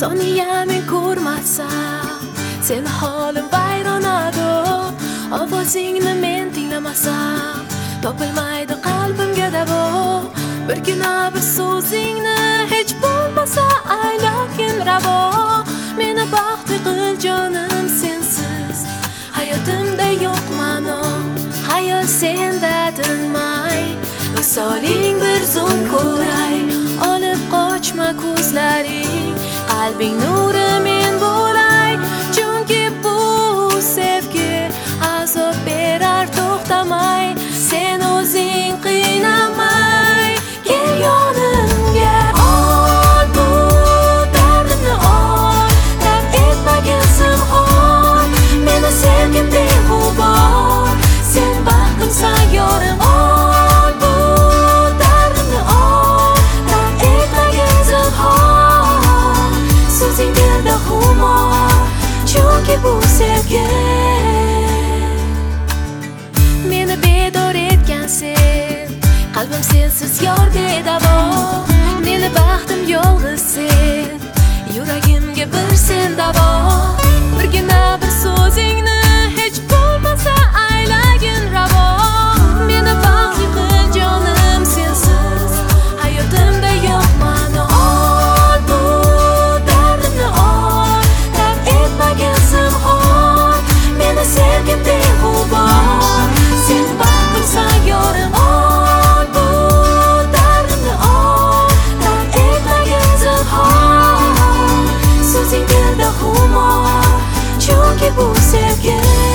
Soniya men ko'rmasam seni holim vayronado. Ovozingni men tinglamasam topilmaydi qalbimga davo. Bir kuna bir so'zingni hech bo'lmasa aylagin ravo. Meni baxtli qil jonim sensiz hayotimda yo'q ma'no. Hayot senda tinmay visoling bir zum ko'ray. Olib qochma ko'zlaring, qalbing nuri men bo'lay. Chunki bu sevgi azob berar to'xtamay. Sen o'zing qiynamay kel yonimga. Ol bu dardimni ol, daf etmagin zinhor. Meni sevgim beg'ubor, sen baxtimsan yorim. Ol bu dardimni ol, daf etmagin zinhor. So'zing dilda xumor, chunki bu sevgi. Meni bedor etgan sen, qalbim sensiz yor bedavo. Meni baxtim yolg'iz sen, yuragimga bir sen davo. Birgina bir so'zingni hech bo'lmasa aylagin ravo. Meni baxtli qil jonim sensiz hayotimda yo'q ma'no. Ol bu dardimni ol, daf etmagin zinhor. Meni sevgim beg'ubor, sen baxtimsan yorim. Ol bu dardimni ol, daf etmagin zinhor. So'zing dilda xumor, chunki bu sevgi.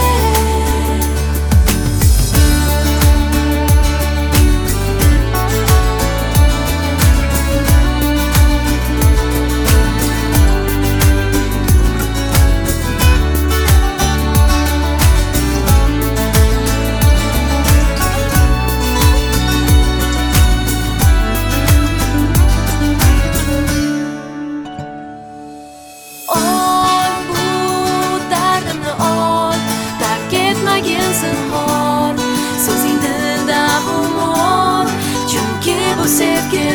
Ol bu dardimni ol, daf ketmagin zinhor. So'zing dilda xumor, chunki bu sevgi.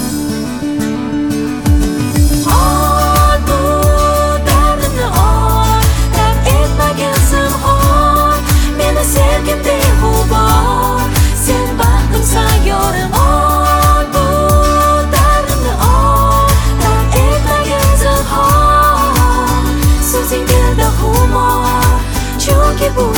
Ol bu dardimni ol, daf etmagin zinhor. Meni sevgim beg'ubor, sen baxtimsan yorim. Ol bu dardimni ol, daf etmagin zinhor. So'zing dilda xumor, chunki bu